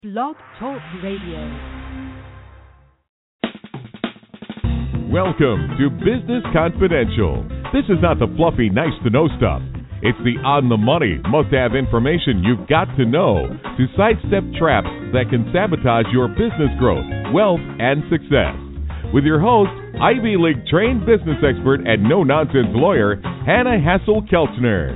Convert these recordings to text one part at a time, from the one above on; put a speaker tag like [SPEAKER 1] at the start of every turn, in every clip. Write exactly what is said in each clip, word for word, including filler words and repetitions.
[SPEAKER 1] Blog Talk Radio.
[SPEAKER 2] Welcome to Business Confidential. This is not the fluffy, nice-to-know stuff. It's the on-the-money, must-have information you've got to know to sidestep traps that can sabotage your business growth, wealth, and success. With your host, Ivy League-trained business expert and no-nonsense lawyer, Hannah Hassel-Kelchner.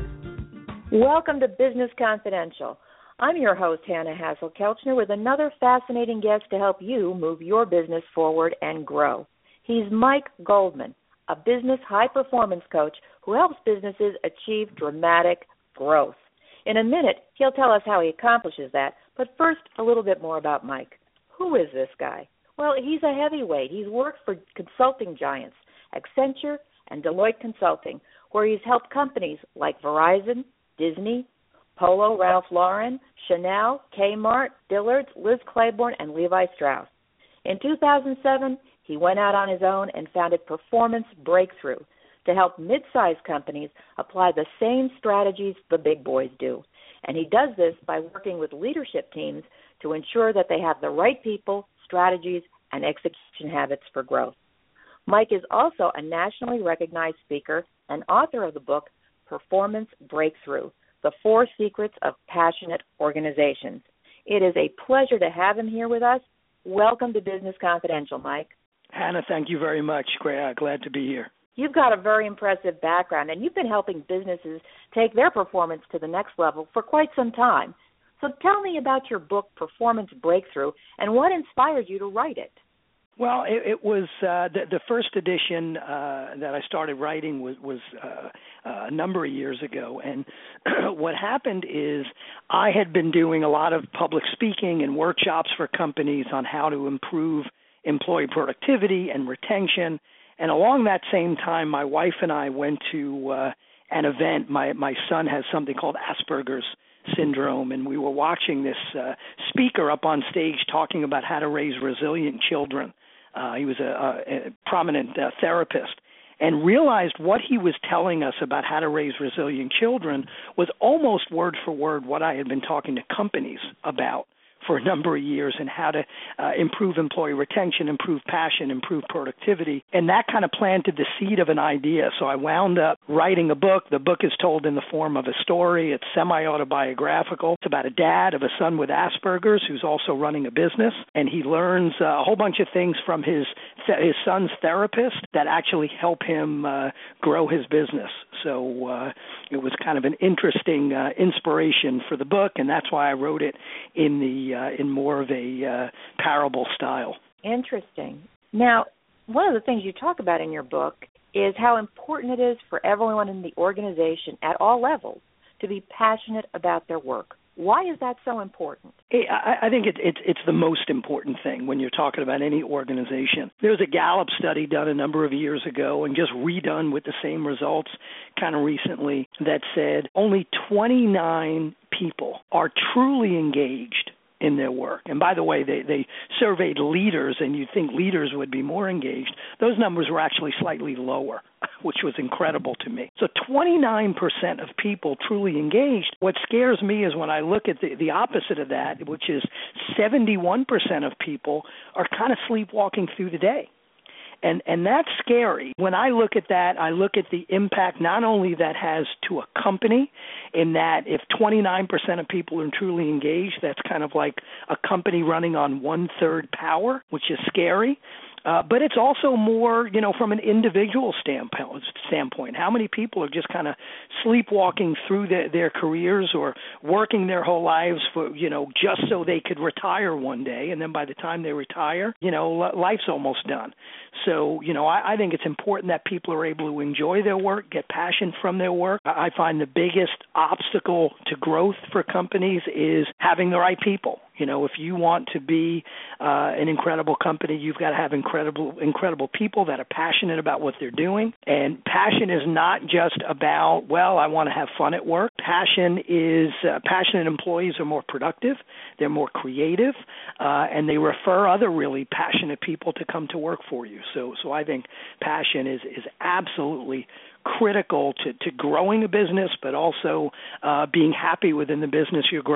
[SPEAKER 3] Welcome to Business Confidential. I'm your host, Hannah Hassel-Kelchner, with another fascinating guest to help you move your business forward and grow. He's Mike Goldman, a business high-performance coach who helps businesses achieve dramatic growth. In a minute, he'll tell us how he accomplishes that, but first, a little bit more about Mike. Who is this guy? Well, he's a heavyweight. He's worked for consulting giants, Accenture and Deloitte Consulting, where he's helped companies like Verizon, Disney, Polo, Ralph Lauren, Chanel, Kmart, Dillard's, Liz Claiborne, and Levi Strauss. In two thousand seven, he went out on his own and founded Performance Breakthrough to help mid-sized companies apply the same strategies the big boys do. And he does this by working with leadership teams to ensure that they have the right people, strategies, and execution habits for growth. Mike is also a nationally recognized speaker and author of the book Performance Breakthrough, The Four Secrets of Passionate Organizations. It is a pleasure to have him here with us. Welcome to Business Confidential, Mike.
[SPEAKER 4] Hannah, thank you very much. Glad to be here.
[SPEAKER 3] You've got a very impressive background, and you've been helping businesses take their performance to the next level for quite some time. So tell me about your book, Performance Breakthrough, and what inspired you to write it.
[SPEAKER 4] Well, it, it was uh, the, the first edition uh, that I started writing was, was uh, a number of years ago. And what happened is I had been doing a lot of public speaking and workshops for companies on how to improve employee productivity and retention. And along that same time, my wife and I went to uh, an event. My, my son has something called Asperger's syndrome, and we were watching this uh, speaker up on stage talking about how to raise resilient children. Uh, he was a, a, a prominent uh, therapist, and realized what he was telling us about how to raise resilient children was almost word for word what I had been talking to companies about for a number of years, and how to uh, improve employee retention, improve passion, improve productivity. And that kind of planted the seed of an idea. So I wound up writing a book. The book is told in the form of a story. It's semi-autobiographical. It's about a dad of a son with Asperger's who's also running a business. And he learns uh, a whole bunch of things from his th- his son's therapist that actually help him uh, grow his business. So uh, it was kind of an interesting uh, inspiration for the book, and that's why I wrote it in the Uh, in more of a uh, parable style.
[SPEAKER 3] Interesting. Now, one of the things you talk about in your book is how important it is for everyone in the organization at all levels to be passionate about their work. Why is that so important?
[SPEAKER 4] I, I think it, it, it's the most important thing when you're talking about any organization. There was a Gallup study done a number of years ago and just redone with the same results kind of recently that said only twenty-nine people are truly engaged in their work. And by the way, they, they surveyed leaders, and you'd think leaders would be more engaged. Those numbers were actually slightly lower, which was incredible to me. So twenty-nine percent of people truly engaged. What scares me is when I look at the, the opposite of that, which is seventy-one percent of people are kind of sleepwalking through the day. And and that's scary. When I look at that, I look at the impact not only that has to a company, in that if twenty-nine percent of people are truly engaged, that's kind of like a company running on one-third power, which is scary. Uh, but it's also more, you know, from an individual standpoint. standpoint. How many people are just kind of sleepwalking through their, their careers or working their whole lives for, you know, just so they could retire one day, and then by the time they retire, you know, life's almost done. So, you know, I, I think it's important that people are able to enjoy their work, get passion from their work. I find the biggest obstacle to growth for companies is having the right people. You know, if you want to be uh, an incredible company, you've got to have incredible, incredible people that are passionate about what they're doing. And passion is not just about, well, I want to have fun at work. Passion is, uh, passionate employees are more productive, they're more creative, uh, and they refer other really passionate people to come to work for you. So, so I think passion is is absolutely critical to, to growing a business, but also uh, being happy within the business you're growing.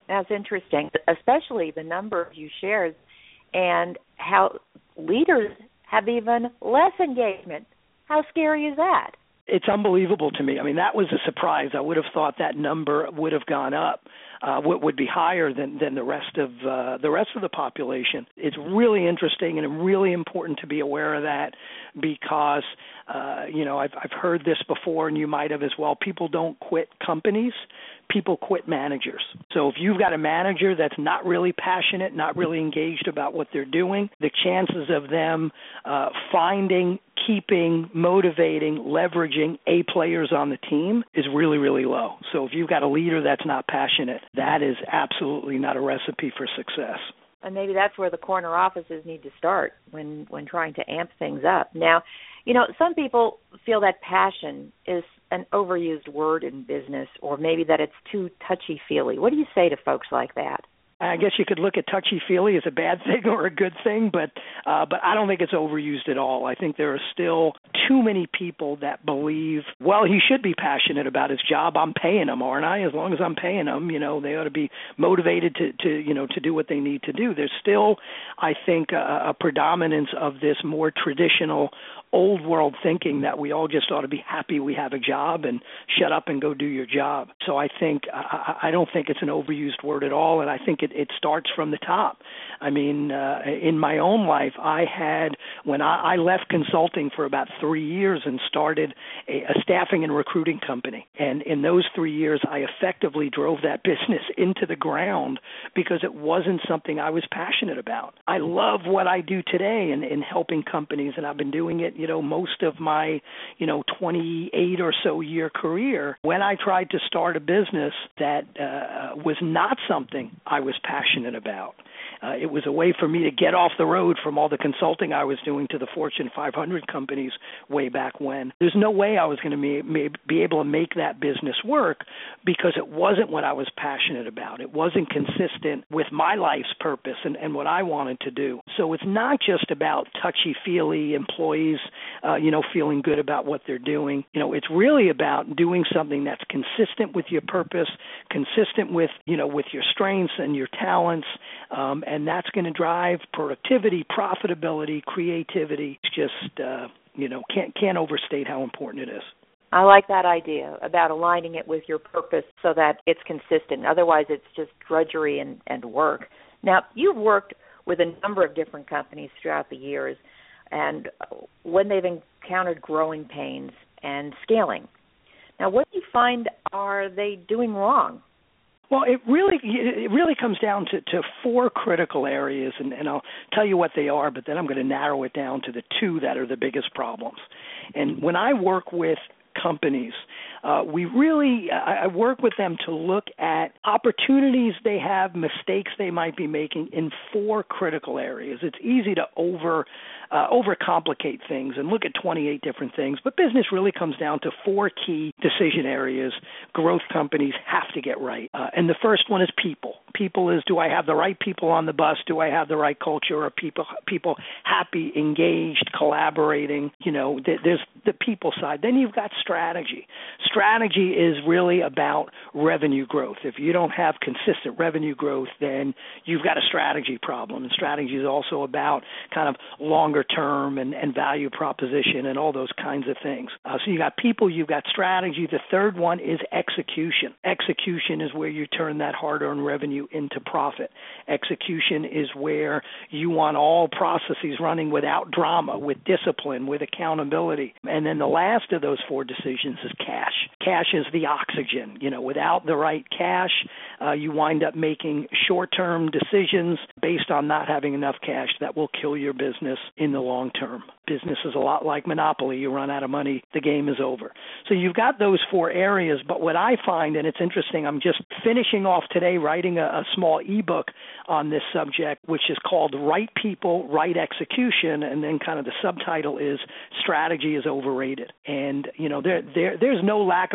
[SPEAKER 3] That's interesting, especially the number you shared and how leaders have even less engagement. How scary is that?
[SPEAKER 4] It's unbelievable to me. I mean, that was a surprise. I would have thought that number would have gone up, uh, would, would be higher than, than the rest of uh, the rest of the population. It's really interesting and really important to be aware of that because, uh, you know, I've, I've heard this before, and you might have as well. People don't quit companies. People quit managers. So if you've got a manager that's not really passionate, not really engaged about what they're doing, the chances of them uh, finding, keeping, motivating, leveraging A players on the team is really, really low. So if you've got a leader that's not passionate, that is absolutely not a recipe for success.
[SPEAKER 3] And maybe that's where the corner offices need to start when, when trying to amp things up. Now, you know, some people feel that passion is an overused word in business, or maybe that it's too touchy-feely. What do you say to folks like that?
[SPEAKER 4] I guess you could look at touchy-feely as a bad thing or a good thing, but uh, but I don't think it's overused at all. I think there are still too many people that believe, well, he should be passionate about his job. I'm paying him, aren't I? As long as I'm paying them, you know, they ought to be motivated to, to you know, to do what they need to do. There's still, I think, a, a predominance of this more traditional old world thinking that we all just ought to be happy we have a job and shut up and go do your job. So I think, I, I don't think it's an overused word at all, and I think it, it starts from the top. I mean, uh, in my own life, I had, when I, I left consulting for about three years and started a, a staffing and recruiting company. And in those three years, I effectively drove that business into the ground because it wasn't something I was passionate about. I love what I do today in, in helping companies, and I've been doing it, you know, most of my, you know, twenty-eight or so year career. When I tried to start a business that uh, was not something I was passionate about, Uh, it was a way for me to get off the road from all the consulting I was doing to the Fortune five hundred companies way back when. There's no way I was going to be, be able to make that business work because it wasn't what I was passionate about. It wasn't consistent with my life's purpose and, and what I wanted to do. So it's not just about touchy-feely employees, uh, you know, feeling good about what they're doing. You know, it's really about doing something that's consistent with your purpose, consistent with, you know, with your strengths and your talents, um, and that's going to drive productivity, profitability, creativity. It's just, uh, you know, can't can't overstate how important it is.
[SPEAKER 3] I like that idea about aligning it with your purpose so that it's consistent. Otherwise, it's just drudgery and, and work. Now, you've worked with a number of different companies throughout the years, and when they've encountered growing pains and scaling. Now, what do you find are they doing wrong?
[SPEAKER 4] Well, it really it really comes down to, to four critical areas, and, and I'll tell you what they are, but then I'm going to narrow it down to the two that are the biggest problems. And when I work with companies, uh, we really, I, I work with them to look at opportunities they have, mistakes they might be making in four critical areas. It's easy to over uh, overcomplicate things and look at twenty-eight different things, but business really comes down to four key decision areas growth companies have to get right. Uh, and the first one is people. People is, do I have the right people on the bus? Do I have the right culture? Are people people happy, engaged, collaborating? You know, th- there's the people side. Then you've got strategy. Strategy is really about revenue growth. If you don't have consistent revenue growth, then you've got a strategy problem. And strategy is also about kind of longer term and, and value proposition and all those kinds of things. Uh, so you got people, you've got strategy. The third one is execution. Execution is where you turn that hard-earned revenue into profit. Execution is where you want all processes running without drama, with discipline, with accountability. And then the last of those four decisions is cash. Cash is the oxygen. You know, without the right cash, uh, you wind up making short-term decisions based on not having enough cash that will kill your business in the long term. Business is a lot like Monopoly. You run out of money, the game is over. So you've got those four areas, but what I find, and it's interesting, I'm just finishing off today writing a, a small ebook on this subject, which is called Right People, Right Execution, and then kind of the subtitle is Strategy is Overrated. And, you know, there, there there's no lack of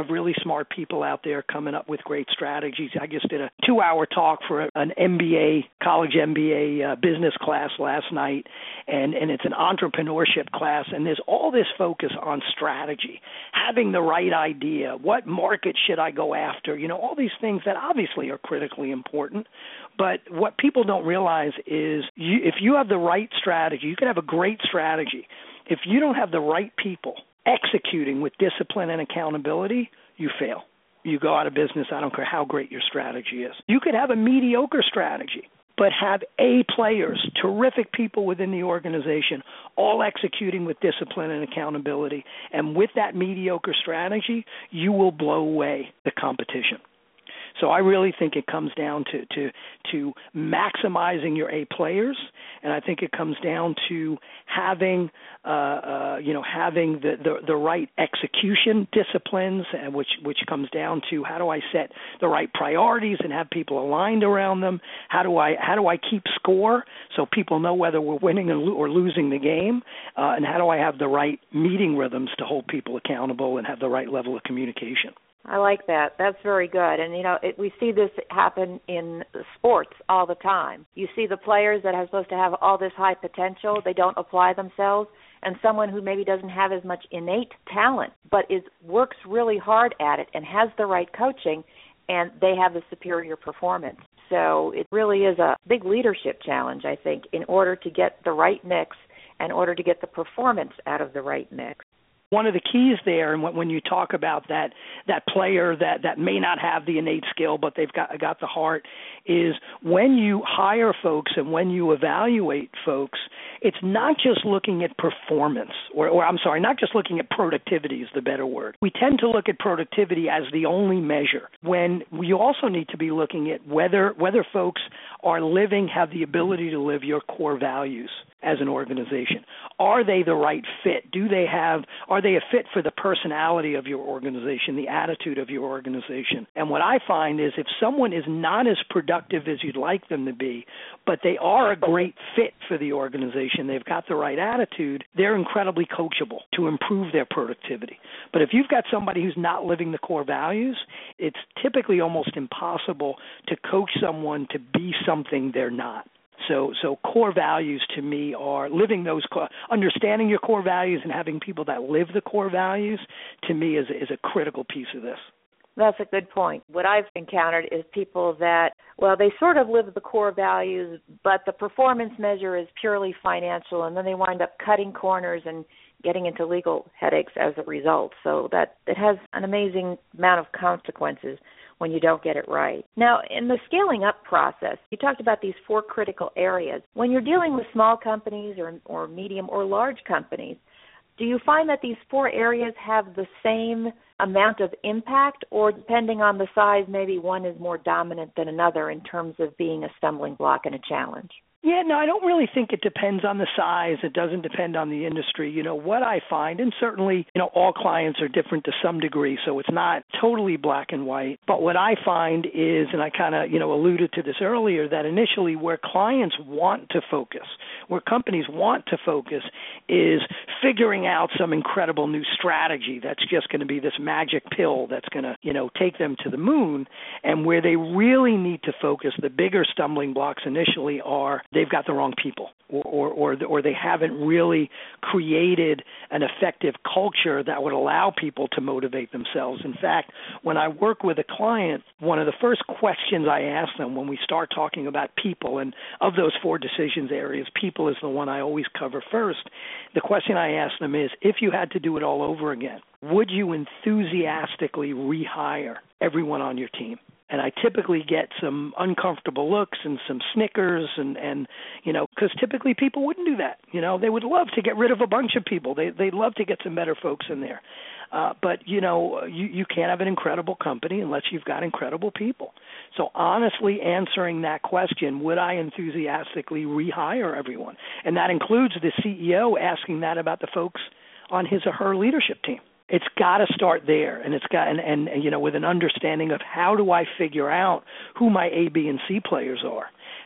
[SPEAKER 4] of really smart people out there coming up with great strategies. I just did a two-hour talk for an M B A, college M B A uh, business class last night, and, and it's an entrepreneurship class, and there's all this focus on strategy, having the right idea, what market should I go after, you know, all these things that obviously are critically important. But what people don't realize is you, if you have the right strategy, you can have a great strategy. If you don't have the right people executing with discipline and accountability, you fail. You go out of business. I don't care how great your strategy is. You could have a mediocre strategy, but have A players, terrific people within the organization, all executing with discipline and accountability. And with that mediocre strategy, you will blow away the competition. So I really think it comes down to, to to maximizing your A players, and I think it comes down to having uh, uh, you know having the, the, the right execution disciplines, and which which comes down to how do I set the right priorities and have people aligned around them? How do I how do I keep score so people know whether we're winning or losing the game? Uh, and how do I have the right meeting rhythms to hold people accountable and have the right level of communication?
[SPEAKER 3] I like that. That's very good. And, you know, it, we see this happen in sports all the time. You see the players that are supposed to have all this high potential, they don't apply themselves, and someone who maybe doesn't have as much innate talent but is works really hard at it and has the right coaching, and they have the superior performance. So it really is a big leadership challenge, I think, in order to get the right mix, in order to get the performance out of the right mix.
[SPEAKER 4] One of the keys there, and when you talk about that that player that, that may not have the innate skill, but they've got got the heart, is when you hire folks and when you evaluate folks, it's not just looking at performance, or, or I'm sorry, not just looking at productivity is the better word. We tend to look at productivity as the only measure, when we also need to be looking at whether whether folks are living, have the ability to live your core values as an organization. Are they the right fit? Do they have, are they a fit for the personality of your organization, the attitude of your organization? And what I find is if someone is not as productive as you'd like them to be, but they are a great fit for the organization, they've got the right attitude, they're incredibly coachable to improve their productivity. But if you've got somebody who's not living the core values, it's typically almost impossible to coach someone to be something they're not. So, so core values to me are living those, understanding your core values and having people that live the core values. To me, is is a critical piece of this.
[SPEAKER 3] That's a good point. What I've encountered is people that, well, they sort of live the core values, but the performance measure is purely financial, and then they wind up cutting corners and getting into legal headaches as a result. So that it has an amazing amount of consequences when you don't get it right. Now, in the scaling up process, you talked about these four critical areas. When you're dealing with small companies or, or medium or large companies, do you find that these four areas have the same amount of impact, or depending on the size, maybe one is more dominant than another in terms of being a stumbling block and a challenge?
[SPEAKER 4] Yeah, no, I don't really think it depends on the size. It doesn't depend on the industry. You know, what I find, and certainly, you know, all clients are different to some degree, so it's not totally black and white. But what I find is, and I kind of, you know, alluded to this earlier, that initially where clients want to focus, where companies want to focus, is figuring out some incredible new strategy that's just going to be this magic pill that's going to, you know, take them to the moon. And where they really need to focus, the bigger stumbling blocks initially are they've got the wrong people, or, or, or, or they haven't really created an effective culture that would allow people to motivate themselves. In fact, when I work with a client, one of the first questions I ask them when we start talking about people, and of those four decisions areas, people is the one I always cover first. The question I ask them is, if you had to do it all over again, would you enthusiastically rehire everyone on your team? And I typically get some uncomfortable looks and some snickers, and, and you know, because typically people wouldn't do that. You know, they would love to get rid of a bunch of people. They, they'd love to get some better folks in there. Uh, but, you know, you, you can't have an incredible company unless you've got incredible people. So honestly answering that question, would I enthusiastically rehire everyone? And that includes the C E O asking that about the folks on his or her leadership team. It's got to start there, and it's got, and, and, and you know, with an understanding of how do I figure out who my A, B, and C players are.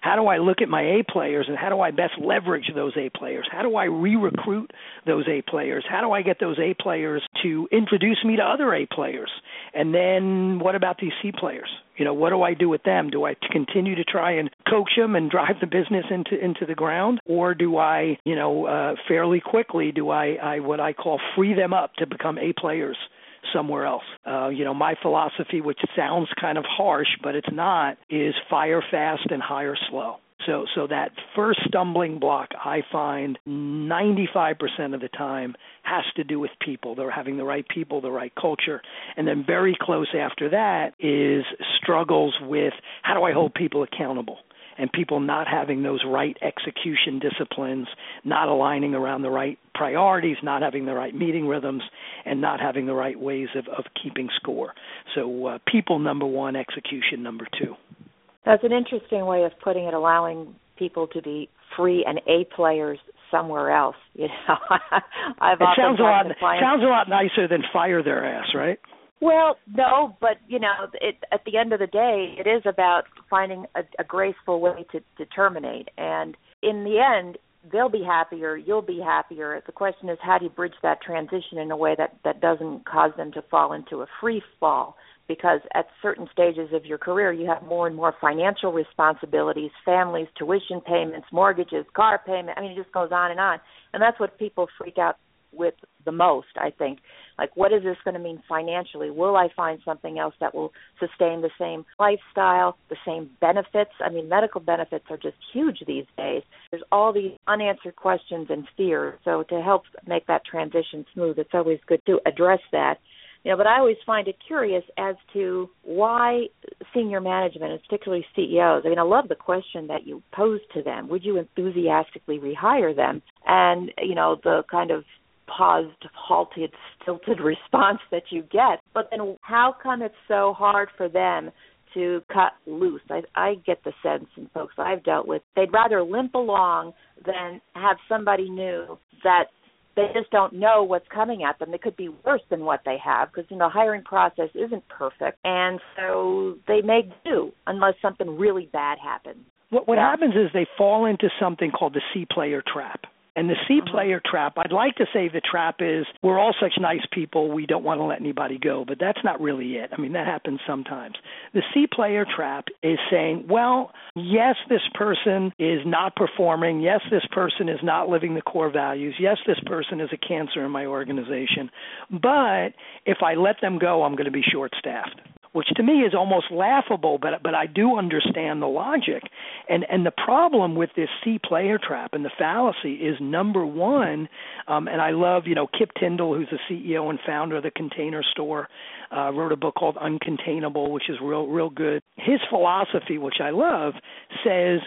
[SPEAKER 4] How do I look at my A players and how do I best leverage those A players? How do I re-recruit those A players? How do I get those A players to introduce me to other A players? And then what about these C players? You know, what do I do with them? Do I continue to try and coach them and drive the business into into the ground? Or do I, you know, uh, fairly quickly, do I, I what I call free them up to become A players somewhere else? Uh, you know, my philosophy, which sounds kind of harsh, but it's not, is fire fast and hire slow. So so that first stumbling block, I find ninety-five percent of the time has to do with people. They're having the right people, the right culture. And then very close after that is struggles with how do I hold people accountable? And people not having those right execution disciplines, not aligning around the right priorities, not having the right meeting rhythms, and not having the right ways of, of keeping score. So uh, people, number one, execution, number two.
[SPEAKER 3] That's an interesting way of putting it, allowing people to be free and A players somewhere else. You know, I've
[SPEAKER 4] it sounds a lot
[SPEAKER 3] clients,
[SPEAKER 4] sounds a lot nicer than fire their ass, right?
[SPEAKER 3] Well, no, but you know, it, at the end of the day, it is about finding a, a graceful way to, to terminate, and in the end, they'll be happier, you'll be happier. The question is, how do you bridge that transition in a way that, that doesn't cause them to fall into a free fall? Because at certain stages of your career, you have more and more financial responsibilities, families, tuition payments, mortgages, car payment. I mean, it just goes on and on. And that's what people freak out with the most, I think. Like, what is this going to mean financially? Will I find something else that will sustain the same lifestyle, the same benefits? I mean, medical benefits are just huge these days. There's all these unanswered questions and fears. So to help make that transition smooth, it's always good to address that. You know, but I always find it curious as to why senior management, and particularly C E Os, I mean, I love the question that you posed to them. Would you enthusiastically rehire them? And, you know, the kind of paused, halted, stilted response that you get. But then how come it's so hard for them to cut loose? I, I get the sense in folks I've dealt with, they'd rather limp along than have somebody new that they just don't know what's coming at them. It could be worse than what they have because, you know, the hiring process isn't perfect. And so they make do unless something really bad happens.
[SPEAKER 4] What, what
[SPEAKER 3] yeah.
[SPEAKER 4] happens is they fall into something called the C player trap. And the C player trap, I'd like to say the trap is we're all such nice people, we don't want to let anybody go, but that's not really it. I mean, that happens sometimes. The C player trap is saying, well, yes, this person is not performing. Yes, this person is not living the core values. Yes, this person is a cancer in my organization. But if I let them go, I'm going to be short-staffed, which to me is almost laughable, but but I do understand the logic. And and the problem with this C player trap and the fallacy is, number one, um, and I love, you know, Kip Tyndall, who's the C E O and founder of the Container Store, uh, wrote a book called Uncontainable, which is real, real good. His philosophy, which I love, says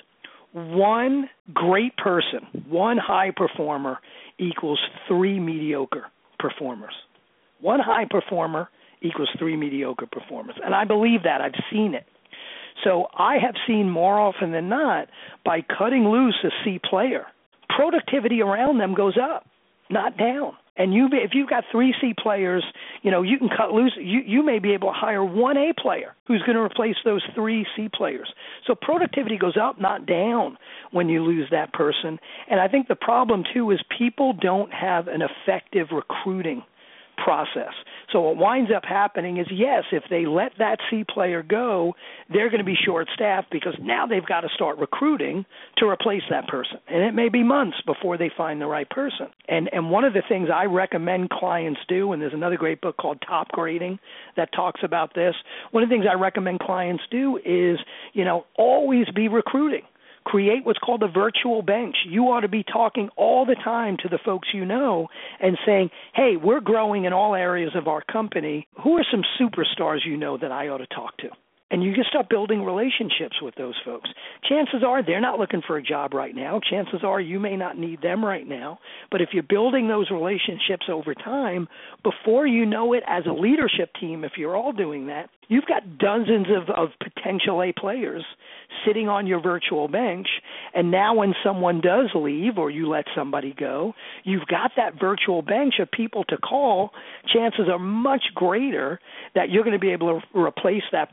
[SPEAKER 4] one great person, one high performer equals three mediocre performers. One high performer equals three mediocre performers. And I believe that. I've seen it. So I have seen more often than not, by cutting loose a C player, productivity around them goes up, not down. And you, if you've got three C players, you know, you can cut loose. You, you may be able to hire one A player who's going to replace those three C players. So productivity goes up, not down, when you lose that person. And I think the problem, too, is people don't have an effective recruiting process. So what winds up happening is, yes, if they let that C player go, they're going to be short-staffed because now they've got to start recruiting to replace that person. And it may be months before they find the right person. And and one of the things I recommend clients do, and there's another great book called Top Grading that talks about this, one of the things I recommend clients do is, you know, always be recruiting. Create what's called a virtual bench. You ought to be talking all the time to the folks you know and saying, hey, we're growing in all areas of our company. Who are some superstars you know that I ought to talk to? And you can start building relationships with those folks. Chances are they're not looking for a job right now. Chances are you may not need them right now. But if you're building those relationships over time, before you know it, as a leadership team, if you're all doing that, you've got dozens of, of potential A players sitting on your virtual bench. And now when someone does leave or you let somebody go, you've got that virtual bench of people to call. Chances are much greater that you're going to be able to replace that person with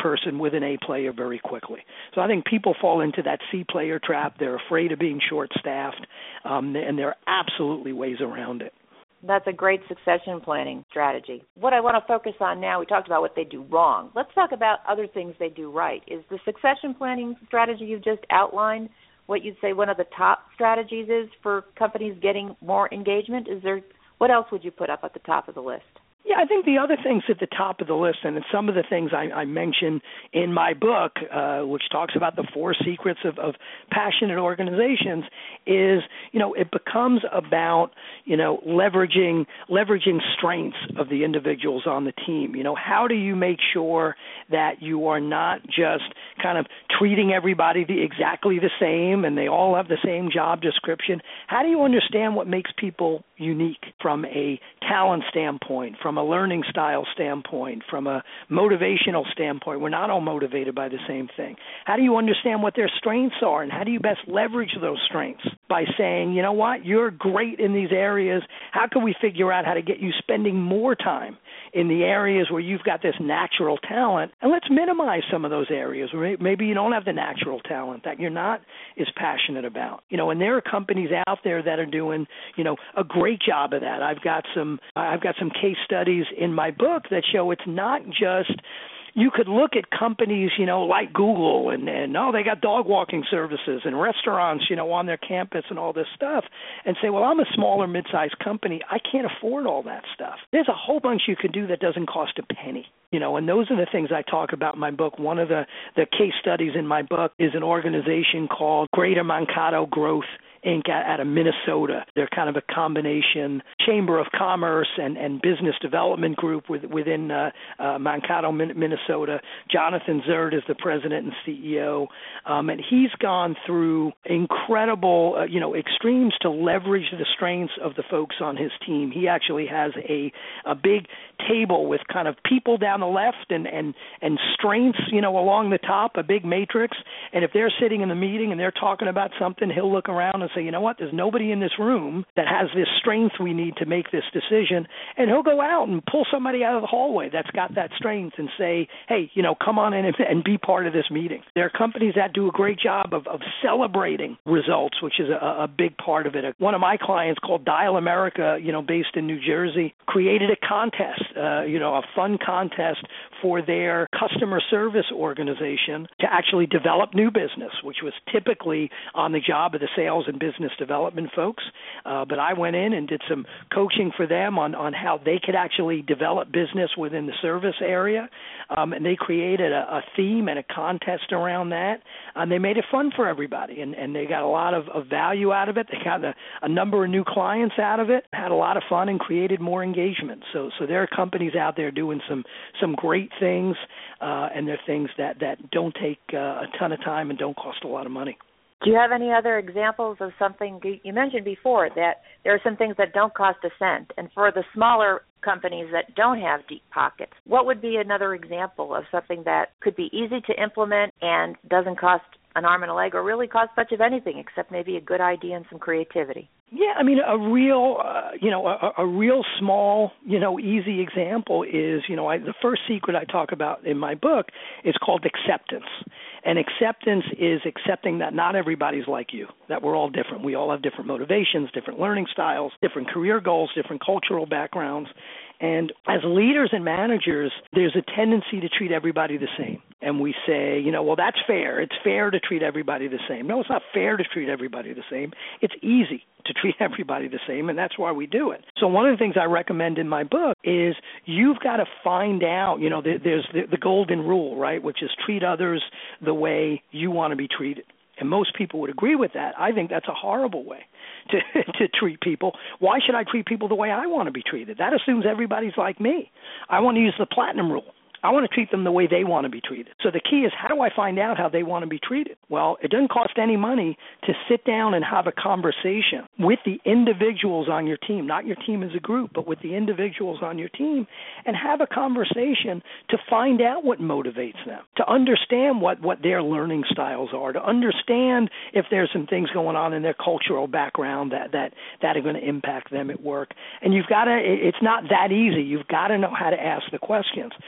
[SPEAKER 4] with an A player very quickly. So I think people fall into that C player trap. They're afraid of being short-staffed, um, and there are absolutely ways around it.
[SPEAKER 3] That's a great succession planning strategy. What I want to focus on now, we talked about what they do wrong. Let's talk about other things they do right. Is the succession planning strategy you've just outlined what you'd say one of the top strategies is for companies getting more engagement? Is there, what else would you put up at the top of the list?
[SPEAKER 4] Yeah, I think the other things at the top of the list, and it's some of the things I, I mention in my book, uh, which talks about the four secrets of, of passionate organizations, is, you know, it becomes about, you know, leveraging leveraging strengths of the individuals on the team. You know, how do you make sure that you are not just kind of treating everybody the, exactly the same and they all have the same job description? How do you understand what makes people unique from a talent standpoint, from a learning style standpoint, from a motivational standpoint? We're not all motivated by the same thing. How do you understand what their strengths are, and how do you best leverage those strengths? By saying, you know what, you're great in these areas. How can we figure out how to get you spending more time in the areas where you've got this natural talent, and let's minimize some of those areas where maybe you don't have the natural talent that you're not as passionate about. You know, and there are companies out there that are doing, you know, a great job of that. I've got some I've got some case studies in my book that show it's not just, you could look at companies, you know, like Google and, and, oh, they got dog walking services and restaurants, you know, on their campus and all this stuff, and say, well, I'm a small or mid-sized company. I can't afford all that stuff. There's a whole bunch you can do that doesn't cost a penny. You know, and those are the things I talk about in my book. One of the, the case studies in my book is an organization called Greater Mankato Growth Incorporated out of Minnesota. They're kind of a combination Chamber of Commerce and, and business development group with, within uh, uh, Mankato, Minnesota. Jonathan Zerd is the president and C E O, um, and he's gone through incredible, uh, you know, extremes to leverage the strengths of the folks on his team. He actually has a, a big table with kind of people down the left and, and, and strengths, you know, along the top, a big matrix. And if they're sitting in the meeting and they're talking about something, he'll look around and say, you know what, there's nobody in this room that has this strength we need to make this decision. And he'll go out and pull somebody out of the hallway that's got that strength and say, hey, you know, come on in and, and be part of this meeting. There are companies that do a great job of, of celebrating results, which is a, a big part of it. One of my clients called Dial America, you know, based in New Jersey, created a contest, uh, you know, a fun contest for their customer service organization to actually develop new business, which was typically on the job of the sales and business development folks. Uh, but I went in and did some coaching for them on, on how they could actually develop business within the service area. Um, and they created a, a theme and a contest around that. And they made it fun for everybody. And, and they got a lot of, of value out of it. They got a, a number of new clients out of it, had a lot of fun, and created more engagement. So so there are companies out there doing some, some great things, uh, and they're things that, that don't take uh, a ton of time and don't cost a lot of money.
[SPEAKER 3] Do you have any other examples of something? You mentioned before that there are some things that don't cost a cent. And for the smaller companies that don't have deep pockets, what would be another example of something that could be easy to implement and doesn't cost an arm and a leg or really cost much of anything except maybe a good idea and some creativity?
[SPEAKER 4] Yeah, I mean, a real, uh, you know, a, a real small, you know, easy example is, you know, I, the first secret I talk about in my book is called acceptance. And acceptance is accepting that not everybody's like you, that we're all different. We all have different motivations, different learning styles, different career goals, different cultural backgrounds. And as leaders and managers, there's a tendency to treat everybody the same. And we say, you know, well, that's fair. It's fair to treat everybody the same. No, it's not fair to treat everybody the same. It's easy to treat everybody the same, and that's why we do it. So one of the things I recommend in my book is you've got to find out, you know, there's the, the golden rule, right, which is treat others the way you want to be treated. And most people would agree with that. I think that's a horrible way to to treat people. Why should I treat people the way I want to be treated? That assumes everybody's like me. I want to use the platinum rule. I want to treat them the way they want to be treated. So the key is, how do I find out how they want to be treated? Well, it doesn't cost any money to sit down and have a conversation with the individuals on your team, not your team as a group, but with the individuals on your team, and have a conversation to find out what motivates them, to understand what, what their learning styles are, to understand if there's some things going on in their cultural background that, that, that are going to impact them at work. And you've got to, it's not that easy. You've got to know how to ask the questions. If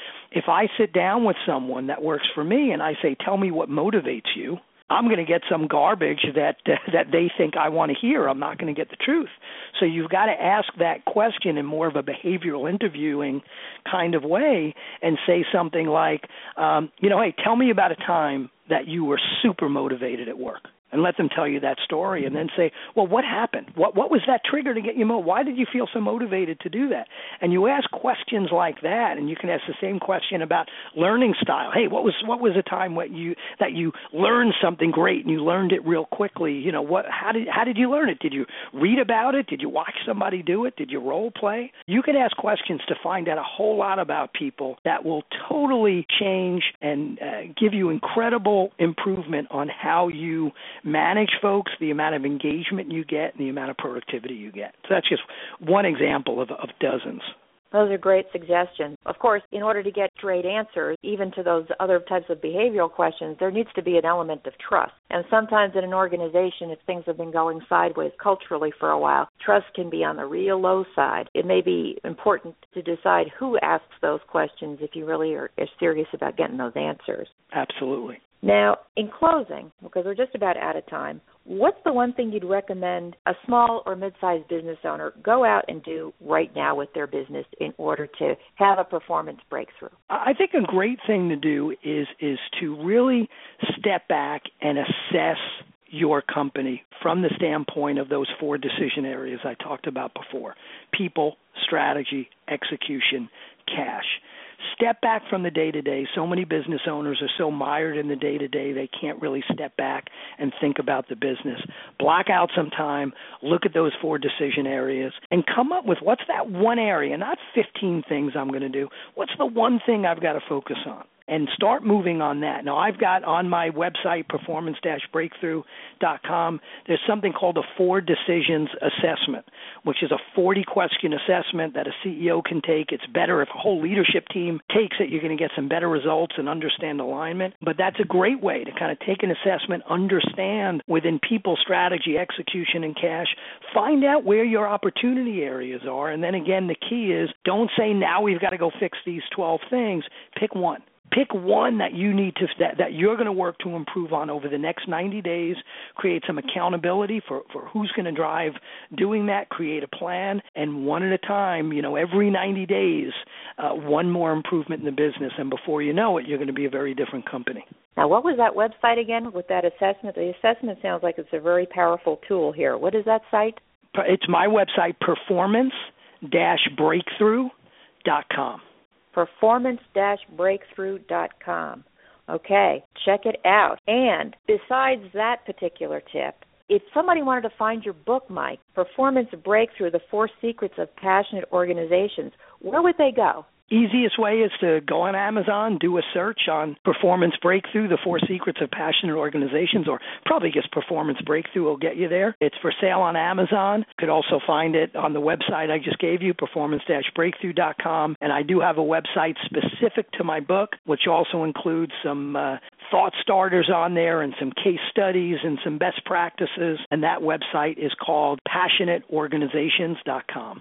[SPEAKER 4] I sit down with someone that works for me and I say, tell me what motivates you, I'm going to get some garbage that uh, that they think I want to hear. I'm not going to get the truth. So you've got to ask that question in more of a behavioral interviewing kind of way and say something like, um, you know, hey, tell me about a time that you were super motivated at work. And let them tell you that story, and then say, well, what happened? What what was that trigger to get you motivated? Why did you feel so motivated to do that? And you ask questions like that, and you can ask the same question about learning style. Hey, what was what was a time what you that you learned something great and you learned it real quickly? You know, what how did how did you learn it? Did you read about it? Did you watch somebody do it? Did you role play? You can ask questions to find out a whole lot about people that will totally change and uh, give you incredible improvement on how you manage folks, the amount of engagement you get, and the amount of productivity you get. So that's just one example of, of dozens.
[SPEAKER 3] Those are great suggestions. Of course, in order to get straight answers, even to those other types of behavioral questions, there needs to be an element of trust. And sometimes in an organization, if things have been going sideways culturally for a while, trust can be on the real low side. It may be important to decide who asks those questions if you really are, are serious about getting those answers.
[SPEAKER 4] Absolutely.
[SPEAKER 3] Now, in closing, because we're just about out of time, what's the one thing you'd recommend a small or mid-sized business owner go out and do right now with their business in order to have a performance breakthrough?
[SPEAKER 4] I think a great thing to do is is to really step back and assess your company from the standpoint of those four decision areas I talked about before: people, strategy, execution, cash. Step back from the day-to-day. So many business owners are so mired in the day-to-day they can't really step back and think about the business. Block out some time, look at those four decision areas, and come up with what's that one area, not fifteen things I'm going to do. What's the one thing I've got to focus on? And start moving on that. Now, I've got on my website, performance dash breakthrough dot com, there's something called a four decisions assessment, which is a forty-question assessment that a C E O can take. It's better if a whole leadership team takes it. You're going to get some better results and understand alignment. But that's a great way to kind of take an assessment, understand within people, strategy, execution, and cash, find out where your opportunity areas are. And then again, the key is don't say now we've got to go fix these twelve things. Pick one. Pick one that you need to that, that you're going to work to improve on over the next ninety days. Create some accountability for, for who's going to drive doing that. Create a plan, and one at a time. You know, every ninety days, uh, one more improvement in the business, and before you know it, you're going to be a very different company.
[SPEAKER 3] Now, what was that website again with that assessment? The assessment sounds like it's a very powerful tool here. What is that site?
[SPEAKER 4] It's my website, performance dash breakthrough dot com.
[SPEAKER 3] performance dash breakthrough dot com. Okay, check it out. And besides that particular tip, if somebody wanted to find your book, Mike, Performance Breakthrough, The Four Secrets of Passionate Organizations, where would they go?
[SPEAKER 4] Easiest way is to go on Amazon, do a search on Performance Breakthrough, The Four Secrets of Passionate Organizations, or probably just Performance Breakthrough will get you there. It's for sale on Amazon. You could also find it on the website I just gave you, performance dash breakthrough dot com. And I do have a website specific to my book, which also includes some uh, thought starters on there and some case studies and some best practices. And that website is called passionate organizations dot com.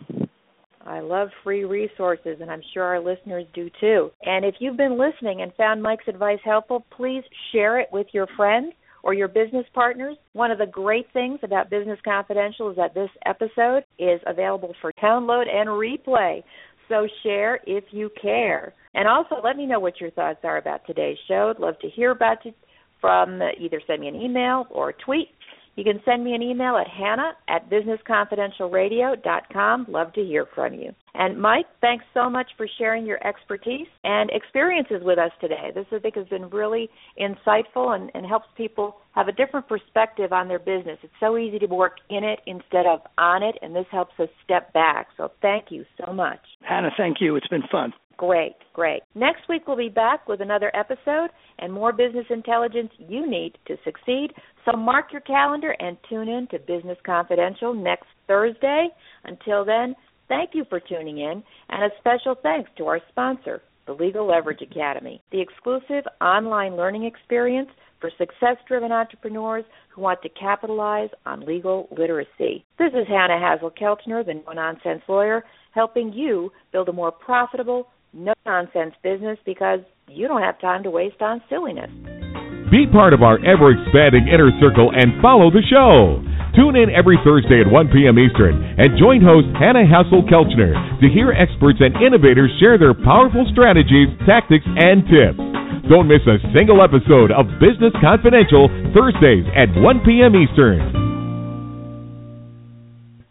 [SPEAKER 3] I love free resources, and I'm sure our listeners do too. And if you've been listening and found Mike's advice helpful, please share it with your friends or your business partners. One of the great things about Business Confidential is that this episode is available for download and replay. So share if you care. And also let me know what your thoughts are about today's show. I'd love to hear about it from either send me an email or a tweet. You can send me an email at hannah at business confidential radio dot com. Love to hear from you. And Mike, thanks so much for sharing your expertise and experiences with us today. This, I think, has been really insightful and, and helps people have a different perspective on their business. It's so easy to work in it instead of on it, and this helps us step back. So thank you so much.
[SPEAKER 4] Hannah, thank you. It's been fun.
[SPEAKER 3] Great, great. Next week we'll be back with another episode and more business intelligence you need to succeed. So mark your calendar and tune in to Business Confidential next Thursday. Until then, thank you for tuning in, and a special thanks to our sponsor, the Legal Leverage Academy, the exclusive online learning experience for success-driven entrepreneurs who want to capitalize on legal literacy. This is Hannah Hazel-Kelchner, the no-nonsense lawyer, helping you build a more profitable, no-nonsense business because you don't have time to waste on silliness.
[SPEAKER 2] Be part of our ever-expanding inner circle and follow the show. Tune in every Thursday at one p.m. Eastern and join host Hannah Hassel-Kelchner to hear experts and innovators share their powerful strategies, tactics, and tips. Don't miss a single episode of Business Confidential Thursdays at one p.m. Eastern.